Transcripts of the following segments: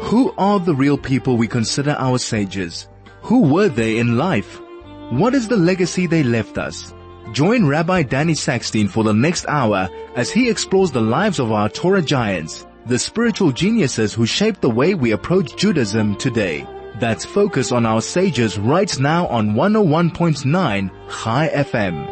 Who are the real people we consider our sages? Who were they in life? What is the legacy they left us? Join Rabbi Danny Sackstein for the next hour as he explores the lives of our Torah giants, the spiritual geniuses who shaped the way we approach Judaism today. That's Focus on Our Sages right now on 101.9 Chai FM.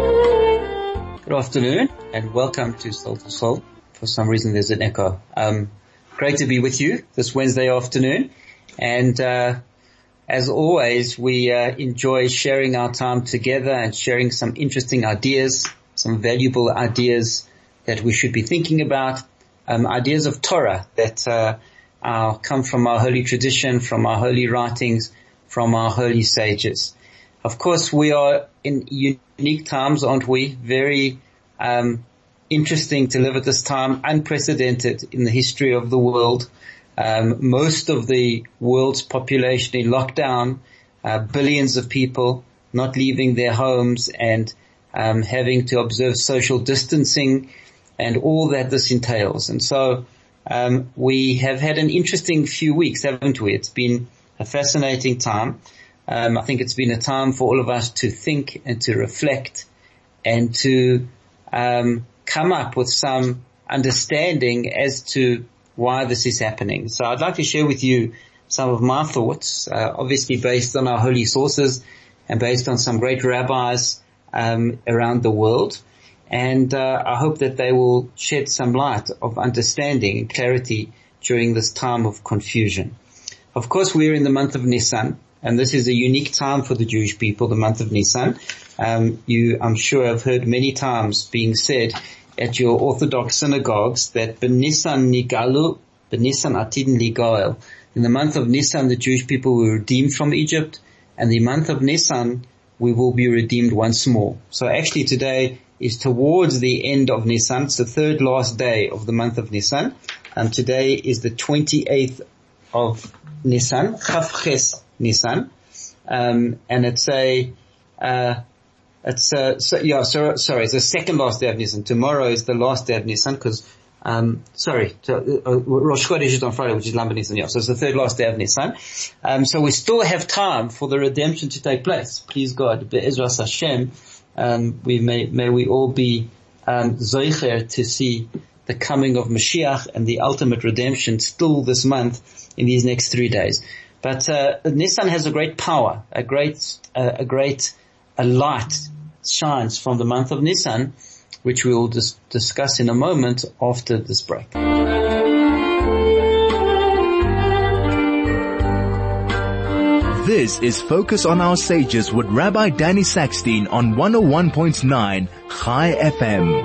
Good afternoon and welcome to Soul to Soul. For some reason there's an echo. Great to be with you this Wednesday afternoon. And as always, we enjoy sharing our time together and sharing some interesting ideas, some valuable ideas that we should be thinking about, ideas of Torah that come from our holy tradition, from our holy writings, from our holy sages. Of course, we are in unique times, aren't we? Very interesting to live at this time, unprecedented in the history of the world. Most of the world's population in lockdown, billions of people not leaving their homes and having to observe social distancing and all that this entails. And so we have had an interesting few weeks, haven't we? It's been a fascinating time. I think it's been a time for all of us to think and to reflect and to come up with some understanding as to why this is happening. So I'd like to share with you some of my thoughts, obviously based on our holy sources and based on some great rabbis around the world. And I hope that they will shed some light of understanding and clarity during this time of confusion. Of course, we're in the month of Nisan, and this is a unique time for the Jewish people, the month of Nisan. You, I'm sure, have heard many times being said at your Orthodox synagogues that B'Nisan Nigalu, B'Nisan Atidin Ligael. In the month of Nisan, the Jewish people were redeemed from Egypt, and the month of Nisan, we will be redeemed once more. So actually today is towards the end of Nisan. It's the third last day of the month of Nisan. Today is the 28th of Nisan, Chavches Nisan. And it's it's the second last day of Nisan. Tomorrow is the last day of Nisan because, Rosh Chodesh is on Friday, which is Lamban Nisan. Yeah, so it's the third last day of Nisan. So we still have time for the redemption to take place. Please God, Be'ezras Hashem, may we all be, zoicher to see the coming of Mashiach and the ultimate redemption still this month in these next 3 days. But, Nisan has a great power, a light shines from the month of Nisan, which we will discuss in a moment after this break. This is Focus on Our Sages with Rabbi Danny Sackstein on 101.9 Chai FM.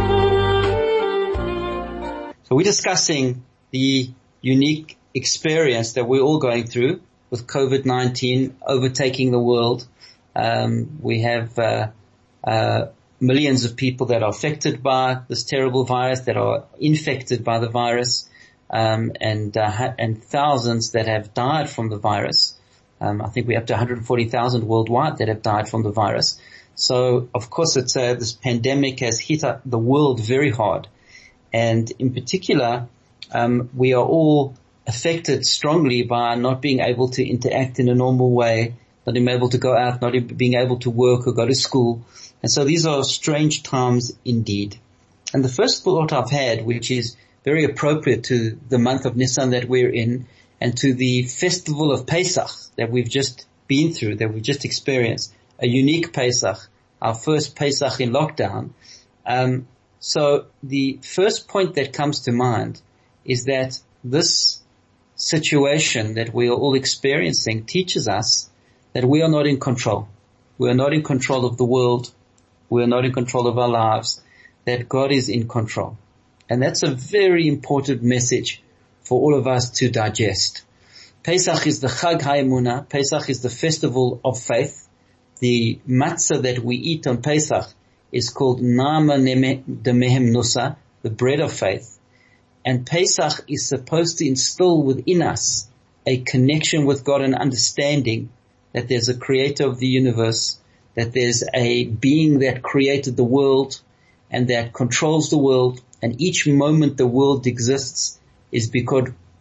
So we're discussing the unique experience that we're all going through with COVID-19 overtaking the world. We have millions of people that are affected by this terrible virus, that are infected by the virus, and thousands that have died from the virus. I think we're up to 140,000 worldwide that have died from the virus. So, of course, it's this pandemic has hit the world very hard, and in particular, we are all affected strongly by not being able to interact in a normal way, not being able to go out, not being able to work or go to school. And so these are strange times indeed. And the first thought I've had, which is very appropriate to the month of Nisan that we're in and to the festival of Pesach that we've just been through, that we've just experienced, a unique Pesach, our first Pesach in lockdown. So the first point that comes to mind is that this situation that we are all experiencing teaches us that we are not in control. We are not in control of the world. We are not in control of our lives. That God is in control. And that's a very important message for all of us to digest. Pesach is the Chag HaEmunah. Pesach is the festival of faith. The matzah that we eat on Pesach is called Nama Demehem Nusa, the bread of faith. And Pesach is supposed to instill within us a connection with God and understanding that there's a creator of the universe, that there's a being that created the world and that controls the world, and each moment the world exists is because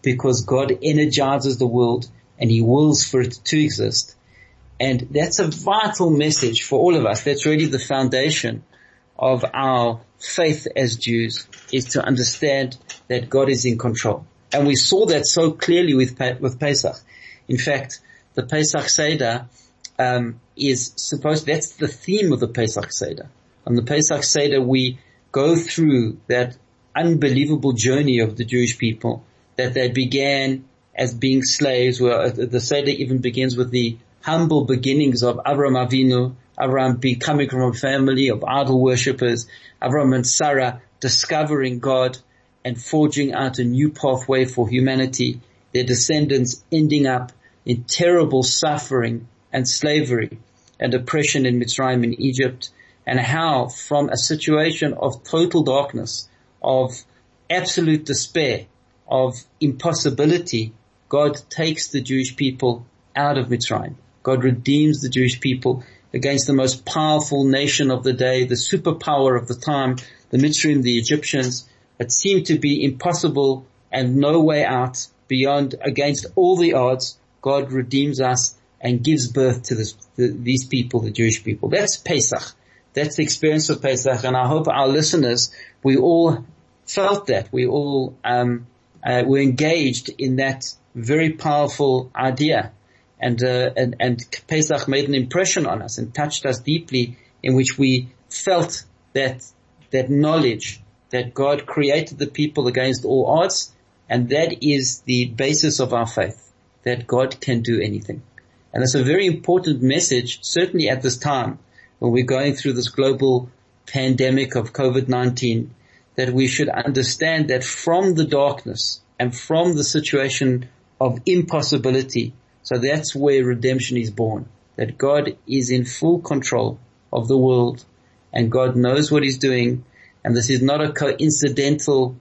because God energizes the world and He wills for it to exist. And that's a vital message for all of us. That's really the foundation of our faith as Jews, is to understand that God is in control. And we saw that so clearly with Pesach. In fact, the Pesach Seder that's the theme of the Pesach Seder. On the Pesach Seder, we go through that unbelievable journey of the Jewish people, that they began as being slaves, where the Seder even begins with the humble beginnings of Avraham Avinu, Avraham coming from a family of idol worshippers, Avraham and Sarah discovering God and forging out a new pathway for humanity, their descendants ending up in terrible suffering and slavery and oppression in Mitzrayim in Egypt, and how from a situation of total darkness, of absolute despair, of impossibility, God takes the Jewish people out of Mitzrayim. God redeems the Jewish people against the most powerful nation of the day, the superpower of the time, the Mitzrayim, the Egyptians. It seemed to be impossible and no way out beyond, against all the odds. God redeems us and gives birth to these people, the Jewish people. That's Pesach. That's the experience of Pesach. And I hope our listeners, we all felt that. We all were engaged in that very powerful idea. And Pesach made an impression on us and touched us deeply, in which we felt that knowledge that God created the people against all odds, and that is the basis of our faith, that God can do anything. And it's a very important message, certainly at this time when we're going through this global pandemic of COVID-19, that we should understand that from the darkness and from the situation of impossibility, so that's where redemption is born, that God is in full control of the world and God knows what He's doing, and this is not a coincidental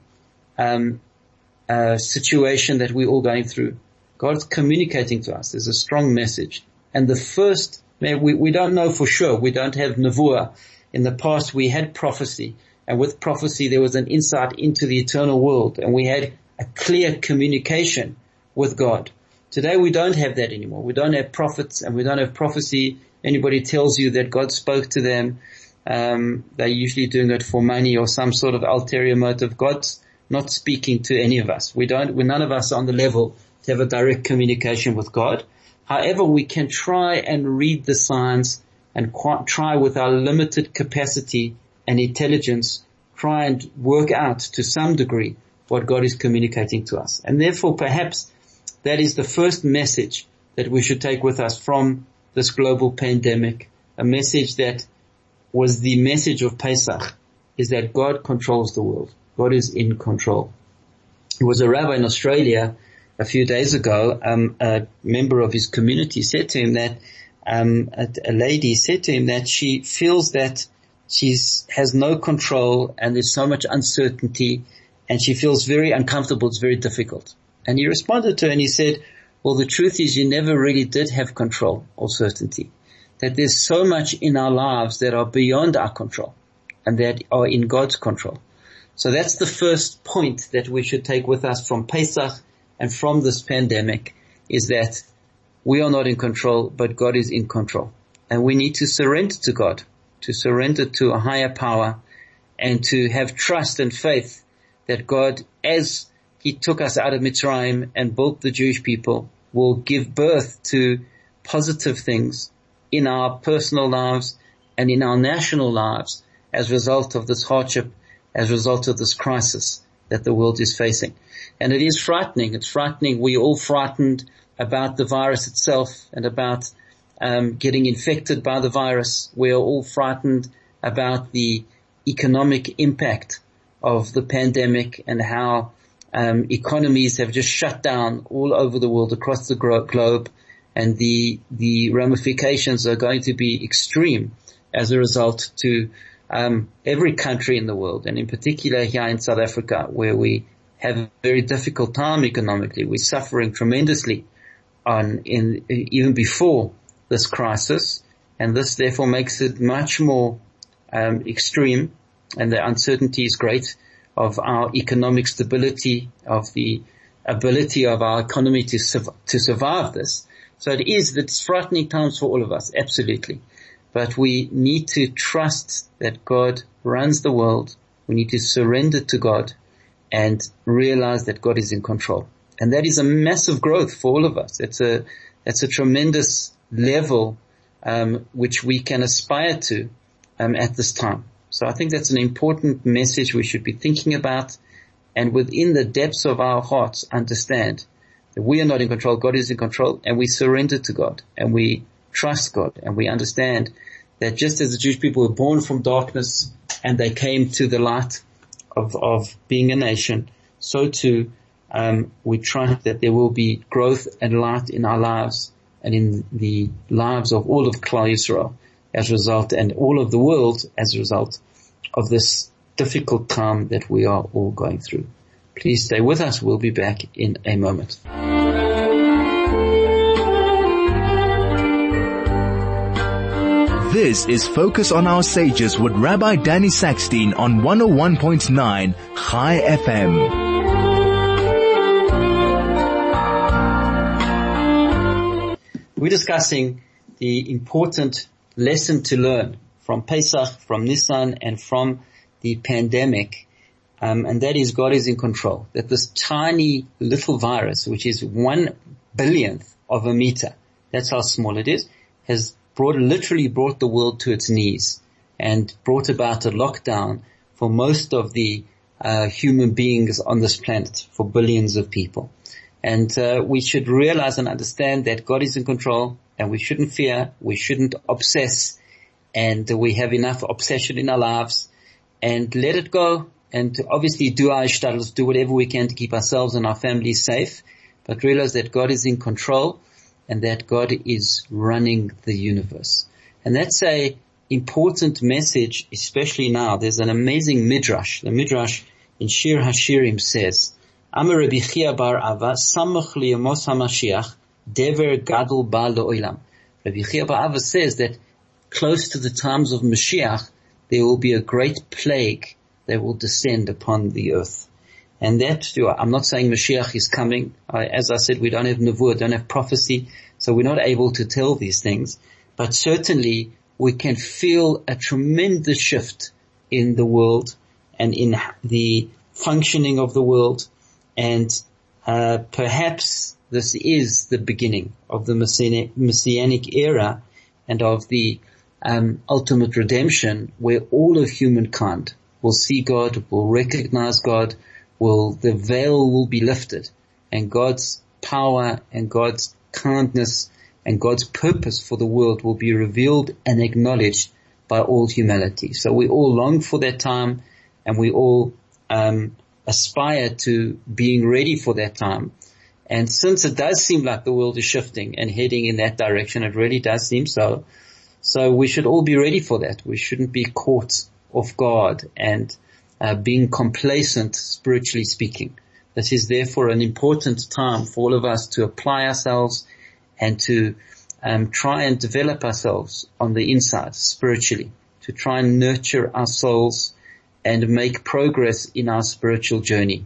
situation that we're all going through. God's communicating to us. There's a strong message. And the first, we don't know for sure. We don't have nevuah. In the past we had prophecy, and with prophecy there was an insight into the eternal world, and we had a clear communication with God. Today we don't have that anymore. We don't have prophets and we don't have prophecy. Anybody tells you that God spoke to them, they're usually doing it for money or some sort of ulterior motive. God's not speaking to any of us. None of us are on the level to have a direct communication with God. However, we can try and read the signs and try with our limited capacity and intelligence, try and work out to some degree what God is communicating to us. And therefore, perhaps that is the first message that we should take with us from this global pandemic. A message that was the message of Pesach, is that God controls the world. God is in control. There was a rabbi in Australia a few days ago, a member of his community said to him that, a lady said to him that she feels that she has no control and there's so much uncertainty and she feels very uncomfortable. It's very difficult. And he responded to her and he said, well, the truth is you never really did have control or certainty. That there's so much in our lives that are beyond our control and that are in God's control. So that's the first point that we should take with us from Pesach and from this pandemic, is that we are not in control, but God is in control. And we need to surrender to God, to surrender to a higher power, and to have trust and faith that God, as He took us out of Mitzrayim and built the Jewish people, will give birth to positive things in our personal lives and in our national lives as a result of this hardship, as a result of this crisis that the world is facing. And it is frightening. It's frightening. We're all frightened about the virus itself and about getting infected by the virus. We are all frightened about the economic impact of the pandemic and how economies have just shut down all over the world, across the globe, and the ramifications are going to be extreme as a result to every country in the world, and in particular here in South Africa, where we have a very difficult time economically. We're suffering tremendously even before this crisis, and this therefore makes it much more extreme, and the uncertainty is great of our economic stability, of the ability of our economy to survive this. So it's frightening times for all of us, absolutely. But we need to trust that God runs the world. We need to surrender to God and realize that God is in control. And that is a massive growth for all of us. It's a tremendous level, which we can aspire to, at this time. So I think that's an important message we should be thinking about, and within the depths of our hearts understand that we are not in control, God is in control, and we surrender to God, and we trust God, and we understand that just as the Jewish people were born from darkness and they came to the light of being a nation, so too we trust that there will be growth and light in our lives and in the lives of all of Klal Yisrael as a result, and all of the world as a result of this difficult time that we are all going through. Please stay with us. We'll be back in a moment. This is Focus on Our Sages with Rabbi Danny Sackstein on 101.9 Chai FM. We're discussing the important lesson to learn from Pesach, from Nisan, and from the pandemic, and that is God is in control. That this tiny little virus, which is 1/1000th of a meter, that's how small it is, has literally brought the world to its knees and brought about a lockdown for most of the human beings on this planet, for billions of people. And we should realize and understand that God is in control, and we shouldn't fear, we shouldn't obsess, and we have enough obsession in our lives, and let it go, and obviously do our ishtadlus, do whatever we can to keep ourselves and our families safe, but realize that God is in control and that God is running the universe. And that's a important message, especially now. There's an amazing midrash. The midrash in Shir HaShirim says, Amar Rabbi Chia bar Ava, Samach liyamos HaMashiach, Dever Gadol Ba Le'olam. Rabbi Chia bar Ava says that close to the times of Mashiach, there will be a great plague that will descend upon the earth. And that, I'm not saying Mashiach is coming. As I said, we don't have nevuah, don't have prophecy, so we're not able to tell these things. But certainly, we can feel a tremendous shift in the world and in the functioning of the world. And perhaps this is the beginning of the Messianic era and of the ultimate redemption, where all of humankind will see God, will recognize God, the veil will be lifted, and God's power and God's kindness and God's purpose for the world will be revealed and acknowledged by all humanity. So we all long for that time, and we all aspire to being ready for that time. And since it does seem like the world is shifting and heading in that direction, it really does seem so. So we should all be ready for that. We shouldn't be caught off guard and being complacent, spiritually speaking. This is therefore an important time for all of us to apply ourselves and to try and develop ourselves on the inside spiritually, to try and nurture our souls and make progress in our spiritual journey.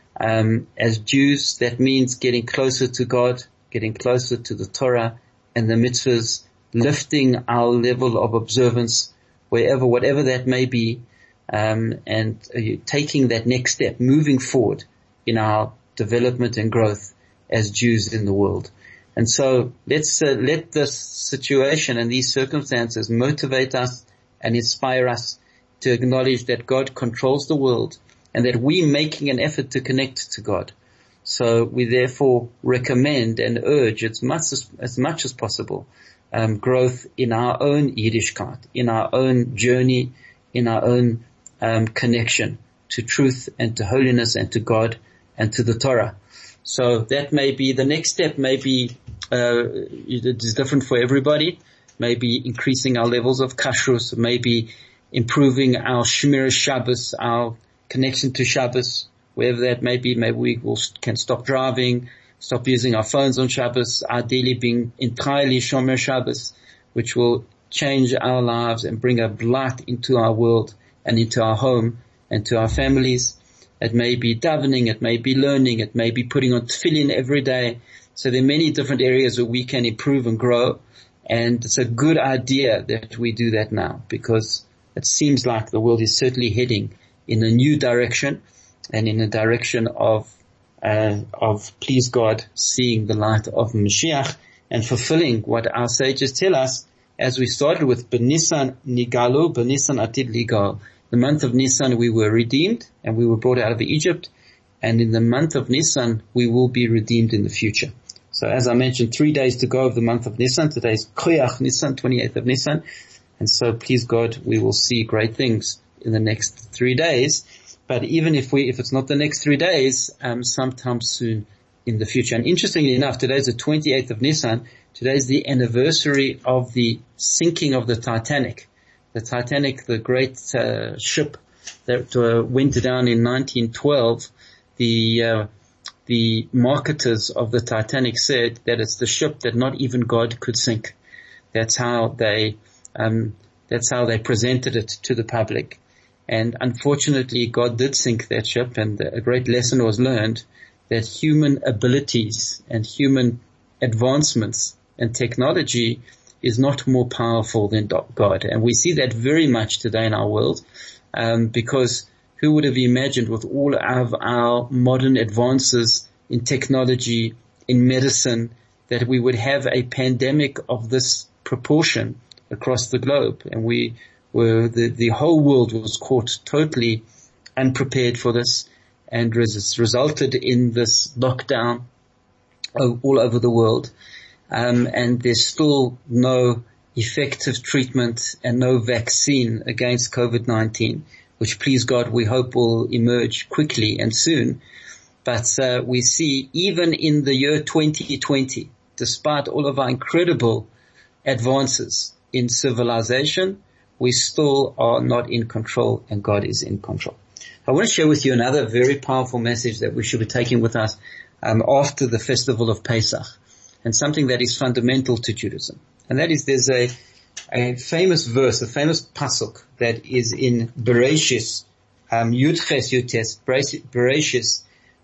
As Jews, that means getting closer to God, getting closer to the Torah and the mitzvahs, lifting our level of observance whatever that may be, and taking that next step, moving forward in our development and growth as Jews in the world. And so let's let this situation and these circumstances motivate us and inspire us to acknowledge that God controls the world and that we're making an effort to connect to God. So we therefore recommend and urge as much as possible growth in our own Yiddishkeit, in our own journey, in our own connection to truth and to holiness and to God and to the Torah. So that may be the next step. Maybe it is different for everybody. Maybe increasing our levels of kashrus, maybe improving our Shemir Shabbos, our connection to Shabbos, wherever that may be. Maybe we can stop driving, stop using our phones on Shabbos, ideally being entirely Shomer Shabbos, which will change our lives and bring a light into our world and into our home and to our families. it may be davening, it may be learning, it may be putting on tefillin every day. So there are many different areas where we can improve and grow. And it's a good idea that we do that now, because it seems like the world is certainly heading in a new direction, and in a direction of please God, seeing the light of Mashiach and fulfilling what our sages tell us, as we started with B'Nisan Nigalu, B'Nisan Atid Ligal. The month of Nisan we were redeemed and we were brought out of Egypt, and in the month of Nisan we will be redeemed in the future. So as I mentioned, 3 days to go of the month of Nisan. Today is Koyach Nisan, 28th of Nisan. And so please God, we will see great things in the next 3 days. But even if it's not the next 3 days, sometime soon in the future. And interestingly enough, today is the 28th of Nisan. Today is the anniversary of the sinking of the Titanic. The Titanic, the great ship that went down in 1912. The marketers of the Titanic said that it's the ship that not even God could sink. That's how they presented it to the public. And unfortunately, God did sink that ship, and a great lesson was learned that human abilities and human advancements and technology is not more powerful than God. And we see that very much today in our world, because who would have imagined, with all of our modern advances in technology, in medicine, that we would have a pandemic of this proportion across the globe? And the whole world was caught totally unprepared for this, and resulted in this lockdown all over the world. And there's still no effective treatment and no vaccine against COVID-19, which, please God, we hope will emerge quickly and soon. But we see, even in the year 2020, despite all of our incredible advances in civilization, we still are not in control, and God is in control. I want to share with you another very powerful message that we should be taking with us after the festival of Pesach, and something that is fundamental to Judaism. And that is, there's a famous verse, a famous pasuk that is in Bereshis, Yud Ches Yutes, Bereshis,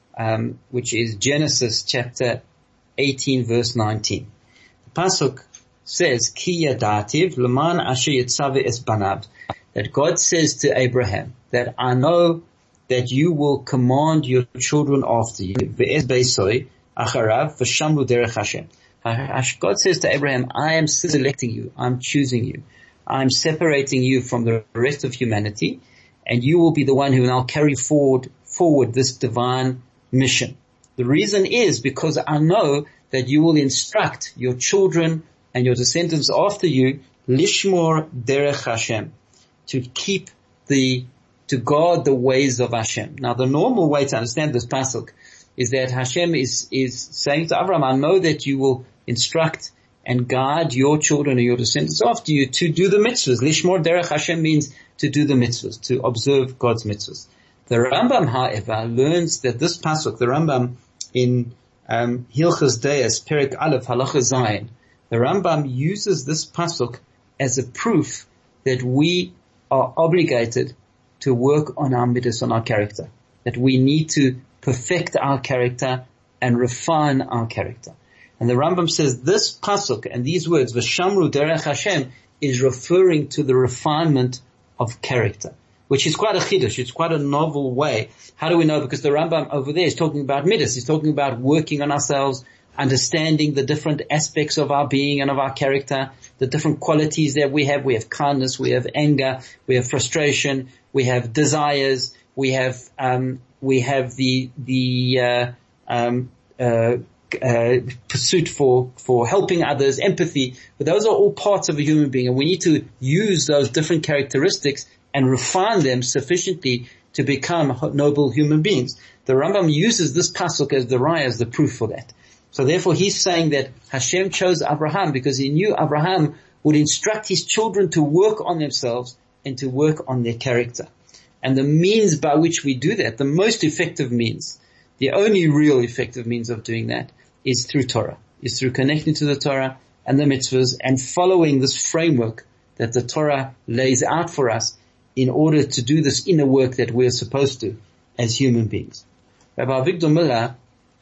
which is Genesis chapter 18 verse 19. The pasuk says, Ki yadativ leman asher yitzave es banav, that God says to Abraham, that I know that you will command your children after you, ve'ez beisoi acharav v'shamru derech Hashem. God says to Abraham, I am selecting you, I'm choosing you, I'm separating you from the rest of humanity, and you will be the one who will now carry forward this divine mission. The reason is because I know that you will instruct your children and your descendants after you, lishmor derech Hashem, to guard the ways of Hashem. Now, the normal way to understand this pasuk is that Hashem is saying to Abraham, I know that you will instruct and guide your children and your descendants after you to do the mitzvahs. Lishmor derech Hashem means to do the mitzvahs, to observe God's mitzvahs. The Rambam, however, learns that this pasuk, the Rambam in Hilchos Deis, Perek Aleph, Halacha Zayin, the Rambam uses this pasuk as a proof that we are obligated to work on our midas, on our character, that we need to perfect our character and refine our character. And the Rambam says this pasuk and these words, V'shamru derech Hashem, is referring to the refinement of character, which is quite a chiddush. It's quite a novel way. How do we know? Because the Rambam over there is talking about midas. He's talking about working on ourselves, understanding the different aspects of our being and of our character, the different qualities that we have. We have kindness, we have anger, we have frustration, we have desires, we have the pursuit for helping others, empathy. But those are all parts of a human being, and we need to use those different characteristics and refine them sufficiently to become noble human beings. The Rambam uses this pasuk as the raya, as the proof for that. So therefore he's saying that Hashem chose Abraham because he knew Abraham would instruct his children to work on themselves and to work on their character. And the means by which we do that, the most effective means, the only real effective means of doing that, is through Torah, is through connecting to the Torah and the mitzvahs and following this framework that the Torah lays out for us in order to do this inner work that we're supposed to as human beings. Rabbi Avigdor Miller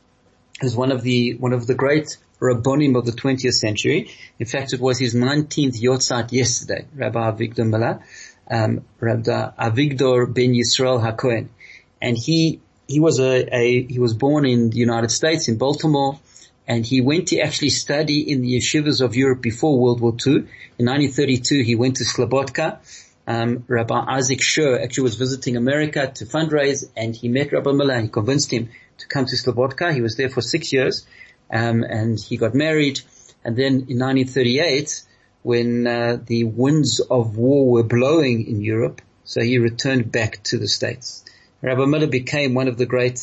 is one of the great Rabbonim of the 20th century. In fact, it was his 19th Yortzeit yesterday, Rabbi Avigdor Miller, Rabbi Avigdor ben Yisrael HaKohen. And he was born in the United States, in Baltimore, and he went to actually study in the yeshivas of Europe before World War II. In 1932, he went to Slobodka. Rabbi Isaac Sher actually was visiting America to fundraise, and he met Rabbi Miller and he convinced him to come to Slobodka. He was there for 6 years, and he got married. And then in 1938, when the winds of war were blowing in Europe, so he returned back to the States. Rabbi Miller became one of the great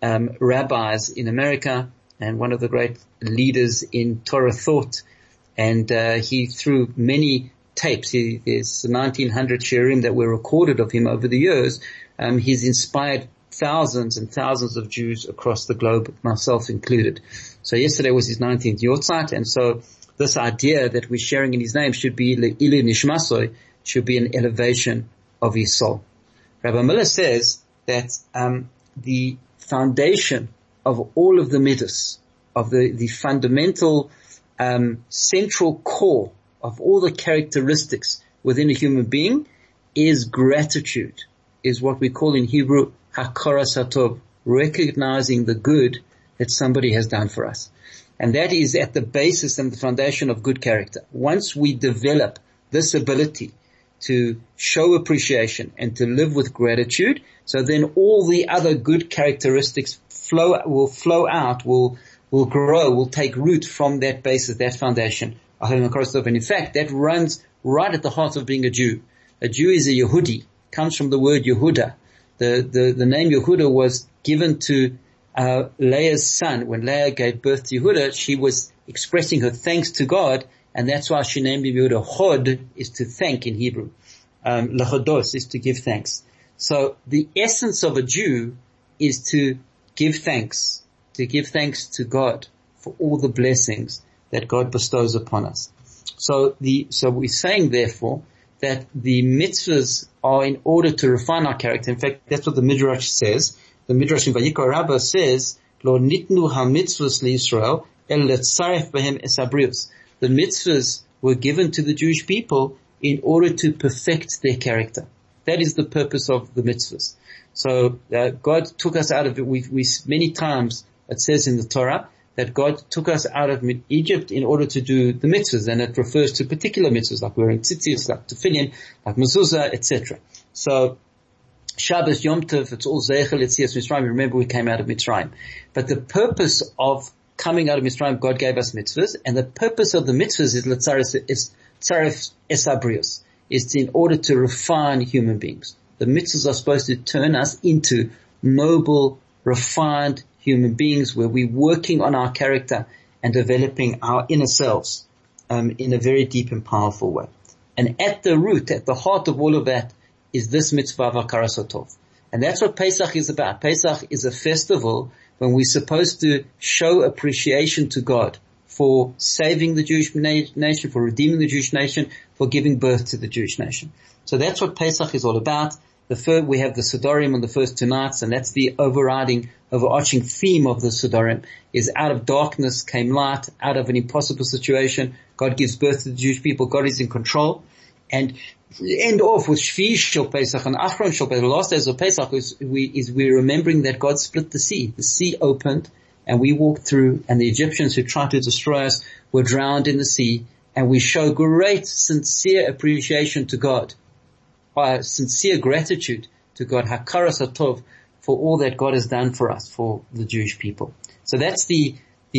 rabbis in America and one of the great leaders in Torah thought. And he, through many tapes, there's 1900 shiurim that were recorded of him over the years. He's inspired thousands and thousands of Jews across the globe, myself included. So yesterday was his 19th Yortzeit, and so this idea that we're sharing in his name should be Le'ilu Nishmasoi, should be an elevation of his soul. Rabbi Miller says that the foundation of all of the midas, of the fundamental central core of all the characteristics within a human being is gratitude, is what we call in Hebrew hakaras hatov, recognizing the good that somebody has done for us. And that is at the basis and the foundation of good character. Once we develop this ability to show appreciation and to live with gratitude, so then all the other good characteristics will flow out, will grow, will take root from that basis, that foundation. And in fact, that runs right at the heart of being a Jew. A Jew is a Yehudi, comes from the word Yehuda. The name Yehuda was given to Leah's son. When Leah gave birth to Yehuda, she was expressing her thanks to God, and that's why she named him Yehuda. Hod is to thank in Hebrew. Lachodos is to give thanks. So the essence of a Jew is to give thanks to God for all the blessings that God bestows upon us. So we're saying therefore that the mitzvahs are in order to refine our character. In fact, that's what the Midrash says. The Midrash in Vayikra Rabbah says, Lo nitnu ha-mitzvahs li-Yisrael el letzaref behem es habrius. The mitzvahs were given to the Jewish people in order to perfect their character. That is the purpose of the mitzvahs. So God took us out of it. We many times it says in the Torah that God took us out of Egypt in order to do the mitzvahs, and it refers to particular mitzvahs like wearing tzitzis, like tefillin, like mezuzah, etc. So Shabbos, Yom Tov, it's all Zeichel Yetzias Mitzrayim. Remember, we came out of Mitzrayim. But the purpose of coming out of Mitzrayim, God gave us mitzvahs, and the purpose of the mitzvahs is tzaref esabrios, is in order to refine human beings. The mitzvahs are supposed to turn us into noble, refined human beings where we're working on our character and developing our inner selves in a very deep and powerful way. And at the root, at the heart of all of that, is this mitzvah of hakaras hatov. And that's what Pesach is about. Pesach is a festival when we're supposed to show appreciation to God for saving the Jewish nation, for redeeming the Jewish nation, for giving birth to the Jewish nation. So that's what Pesach is all about. We have the Sidorim on the first 2 nights, and that's the overarching theme of the Sidorim, is out of darkness came light, out of an impossible situation, God gives birth to the Jewish people, God is in control. And we end off with Shvi Shel Pesach and Achron Shel Pesach. The last days of Pesach we're remembering that God split the sea. The sea opened, and we walked through, and the Egyptians who tried to destroy us were drowned in the sea, and we show great, sincere appreciation to God. Sincere gratitude to God, hakaras hatov, for all that God has done for us, for the Jewish people. So that's the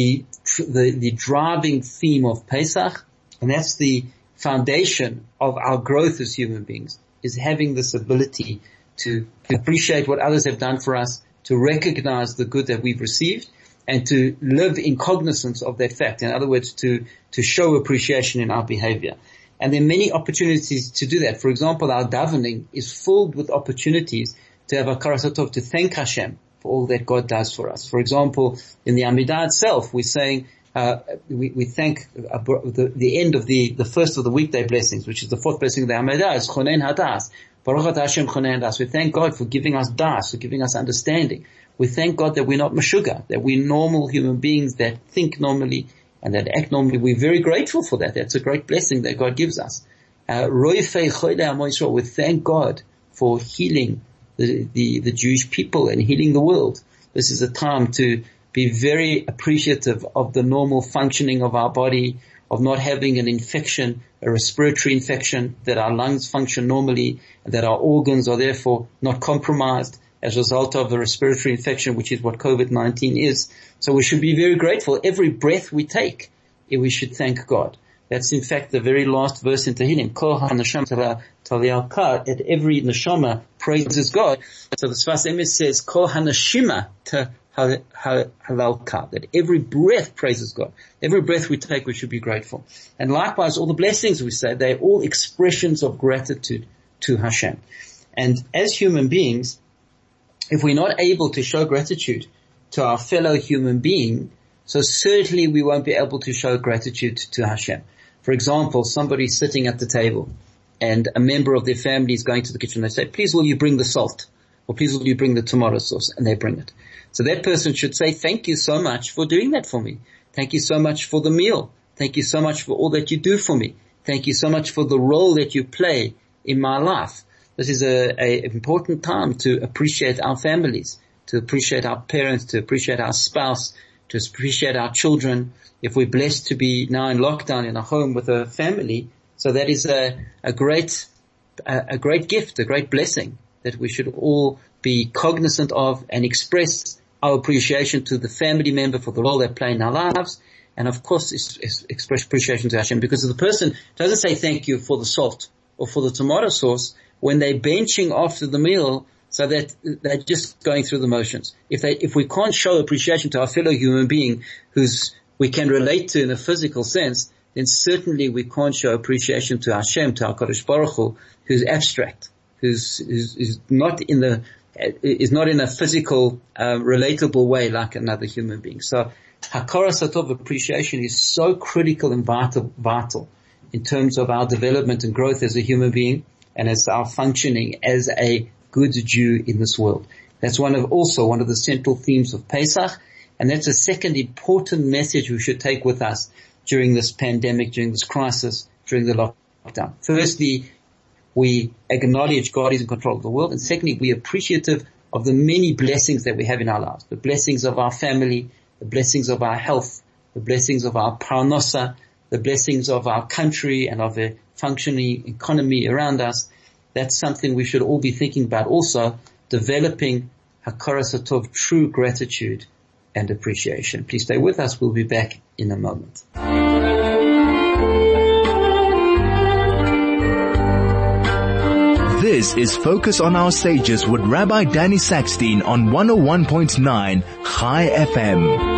driving theme of Pesach, and that's the foundation of our growth as human beings, is having this ability to appreciate what others have done for us, to recognize the good that we've received, and to live in cognizance of that fact. In other words, to show appreciation in our behavior. And there are many opportunities to do that. For example, our davening is filled with opportunities to have hakaras hatov, to thank Hashem for all that God does for us. For example, in the Amidah itself, we're saying, we thank the end of the first of the weekday blessings, which is the fourth blessing of the Amidah, is Chonen Hadas. Baruch Atah Hashem Chonen Hadas. We thank God for giving us das, for giving us understanding. We thank God that we're not mashuga, that we're normal human beings that think normally and that act normally. We're very grateful for that. That's a great blessing that God gives us. We thank God for healing the Jewish people and healing the world. This is a time to be very appreciative of the normal functioning of our body, of not having an infection, a respiratory infection, that our lungs function normally, and that our organs are therefore not compromised as a result of a respiratory infection, which is what COVID-19 is. So we should be very grateful. Every breath we take, we should thank God. That's in fact the very last verse in Tehillim. Kol hanashama taliyalka, that every neshama praises God. So the Sfas Emes says, Kol hanashima halalka, that every breath praises God. Every breath we take, we should be grateful. And likewise, all the blessings we say, they're all expressions of gratitude to Hashem. And as human beings, if we're not able to show gratitude to our fellow human being, so certainly we won't be able to show gratitude to Hashem. For example, somebody sitting at the table and a member of their family is going to the kitchen. They say, please will you bring the salt? Or please will you bring the tomato sauce? And they bring it. So that person should say, thank you so much for doing that for me. Thank you so much for the meal. Thank you so much for all that you do for me. Thank you so much for the role that you play in my life. This is an important time to appreciate our families, to appreciate our parents, to appreciate our spouse, to appreciate our children. If we're blessed to be now in lockdown in a home with a family, so that is a great gift, a great blessing that we should all be cognizant of and express our appreciation to the family member for the role they play in our lives. And of course, express appreciation to Hashem, because if the person doesn't say thank you for the salt or for the tomato sauce, when they're benching after the meal, so that they're just going through the motions. If we can't show appreciation to our fellow human being we can relate to in a physical sense, then certainly we can't show appreciation to Hashem, to our Kadosh Baruch Hu, who's abstract, who's not in a physical, relatable way like another human being. So Hakara Satov, appreciation, is so critical and vital in terms of our development and growth as a human being, and as our functioning as a good Jew in this world. That's also one of the central themes of Pesach, and that's a second important message we should take with us during this pandemic, during this crisis, during the lockdown. Firstly, we acknowledge God is in control of the world, and secondly, we are appreciative of the many blessings that we have in our lives, the blessings of our family, the blessings of our health, the blessings of our parnasa, the blessings of our country and of a functioning economy around us. That's something we should all be thinking about, also developing Hakara Satov, true gratitude and appreciation. Please stay with us. We'll be back in a moment. This is Focus on Our Sages with Rabbi Danny Sackstein on 101.9 Chai FM.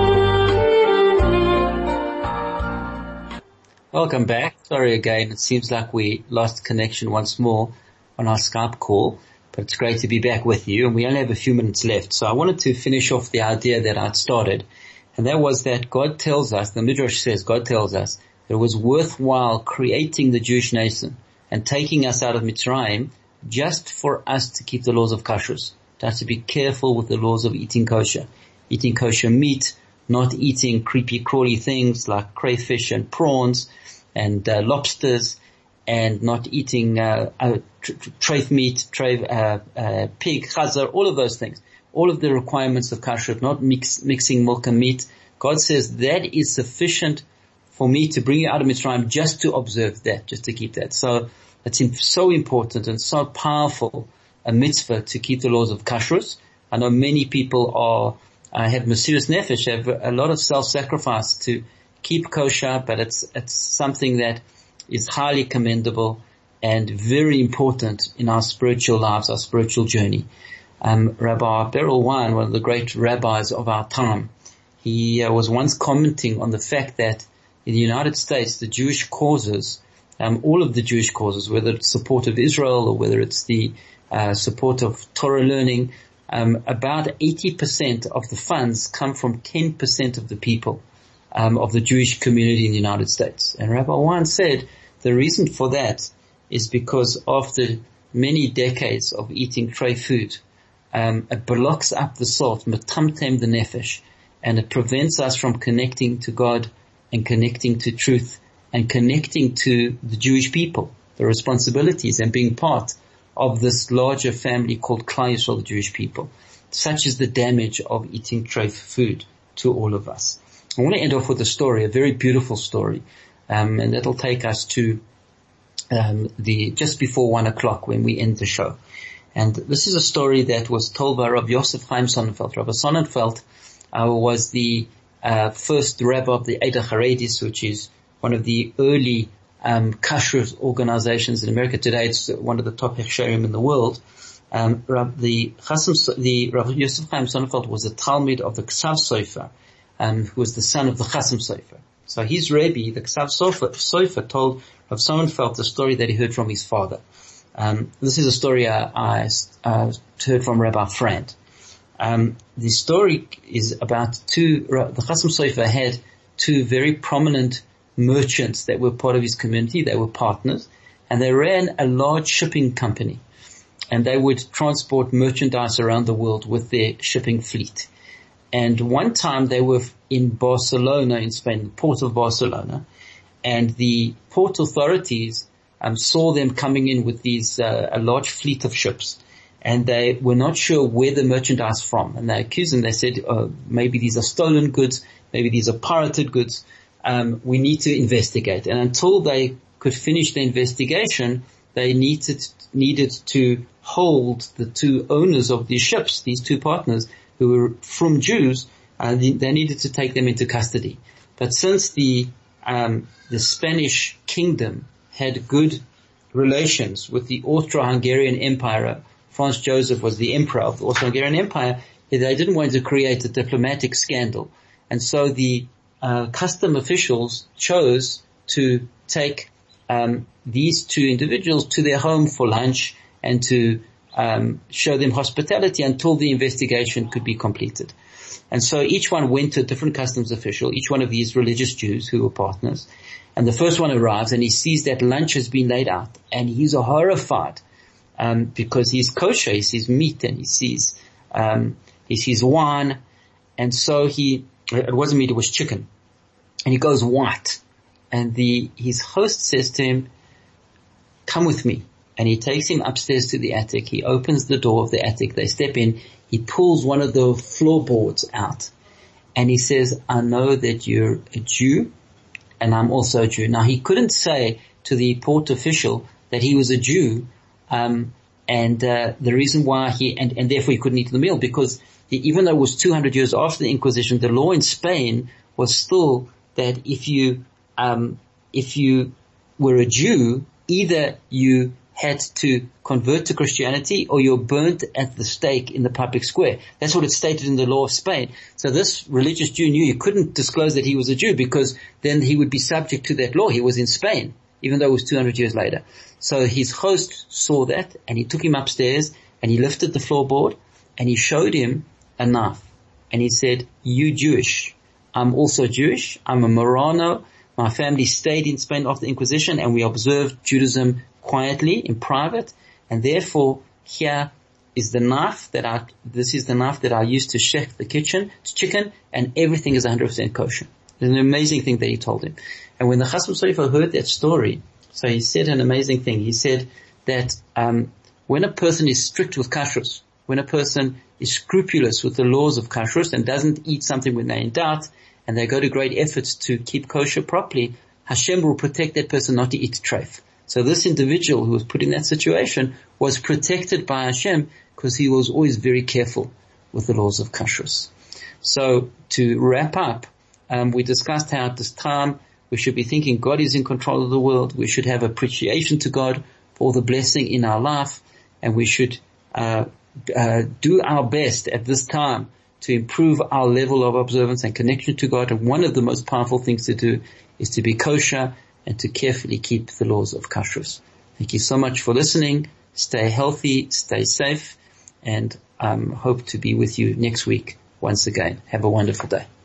Welcome back. Sorry again. It seems like we lost connection once more on our Skype call, but it's great to be back with you, and we only have a few minutes left. So I wanted to finish off the idea that I'd started, and that was that God tells us, the Midrash says, God tells us that it was worthwhile creating the Jewish nation and taking us out of Mitzrayim just for us to keep the laws of kashrus, to have to be careful with the laws of eating kosher meat, not eating creepy crawly things like crayfish and prawns and lobsters, and not eating treif meat, pig, chazar, all of those things, all of the requirements of kashrut, not mixing milk and meat. God says that is sufficient for me to bring you out of Mitzrayim, just to observe that, just to keep that. So it's so important and so powerful a mitzvah to keep the laws of kashrus. I know many people have mesirus nefesh, have a lot of self-sacrifice to keep kosher, but it's something that is highly commendable and very important in our spiritual lives, our spiritual journey. Rabbi Berel Wein, one of the great rabbis of our time, he was once commenting on the fact that in the United States, the Jewish causes, all of the Jewish causes, whether it's support of Israel or whether it's the support of Torah learning, about 80% of the funds come from 10% of the people. of the Jewish community in the United States. And Rabbi Wein said the reason for that is because after many decades of eating tray food, it blocks up the salt, metamtem the nefesh, and it prevents us from connecting to God and connecting to truth and connecting to the Jewish people, the responsibilities, and being part of this larger family called Klal Yisrael, the Jewish people. Such is the damage of eating treif food to all of us. I want to end off with a story, a very beautiful story, and that'll take us to just before 1 o'clock when we end the show. And this is a story that was told by Rabbi Yosef Chaim Sonnenfeld. Rabbi Sonnenfeld was the first rabbi of the Eidah Haredis, which is one of the early kashrut organizations in America. Today it's one of the top hechsherim in the world. Rabbi Yosef Chaim Sonnenfeld was a Talmud of the Ksav Sofer, who was the son of the Chasam Sofer. So his Rebbe, the Ksav Sofer, told Rav Sonnenfeld the story that he heard from his father. This is a story I heard from Rabbi Frand. The story is about the Chasam Sofer had two very prominent merchants that were part of his community. They were partners, and they ran a large shipping company, and they would transport merchandise around the world with their shipping fleet. And one time they were in Barcelona in Spain, the port of Barcelona, and the port authorities saw them coming in with a large fleet of ships, and they were not sure where the merchandise from, and they accused them. They said, maybe these are stolen goods, maybe these are pirated goods. We need to investigate. And until they could finish the investigation, they needed to hold the two owners of these ships, these two partners who were from Jews. They needed to take them into custody. But since the Spanish kingdom had good relations with the Austro-Hungarian Empire, Franz Joseph was the emperor of the Austro-Hungarian Empire, they didn't want to create a diplomatic scandal. And so the custom officials chose to take these two individuals to their home for lunch and to show them hospitality until the investigation could be completed. And so each one went to a different customs official, each one of these religious Jews who were partners. And the first one arrives and he sees that lunch has been laid out, and he's horrified because he's kosher, he sees meat and he sees wine, and so it wasn't meat, it was chicken. And he goes white. And his host says to him, "Come with me." And he takes him upstairs to the attic. He opens the door of the attic. They step in. He pulls one of the floorboards out. And he says, "I know that you're a Jew, and I'm also a Jew." Now, he couldn't say to the port official that he was a Jew, and the reason why and therefore he couldn't eat the meal, because even though it was 200 years after the Inquisition, the law in Spain was still that if you were a Jew, either you had to convert to Christianity or you're burnt at the stake in the public square. That's what it stated in the law of Spain. So this religious Jew knew he couldn't disclose that he was a Jew, because then he would be subject to that law. He was in Spain, even though it was 200 years later. So his host saw that, and he took him upstairs, and he lifted the floorboard, and he showed him a knife. And he said, "You Jewish. I'm also Jewish. I'm a Marrano. My family stayed in Spain after the Inquisition, and we observed Judaism quietly in private. And therefore, here is the knife this is the knife that I used to shech the chicken, and everything is 100% kosher." It's an amazing thing that he told him. And when the Chasam Sofer heard that story, so he said an amazing thing. He said that when a person is strict with kashrus, when a person is scrupulous with the laws of kashrus and doesn't eat something when they're in doubt, and they go to great efforts to keep kosher properly, Hashem will protect that person not to eat treif. So this individual who was put in that situation was protected by Hashem because he was always very careful with the laws of kashrus. So to wrap up, we discussed how at this time we should be thinking God is in control of the world. We should have appreciation to God for all the blessing in our life, and we should do our best at this time to improve our level of observance and connection to God. And one of the most powerful things to do is to be kosher and to carefully keep the laws of kashrus. Thank you so much for listening. Stay healthy, stay safe, and hope to be with you next week once again. Have a wonderful day.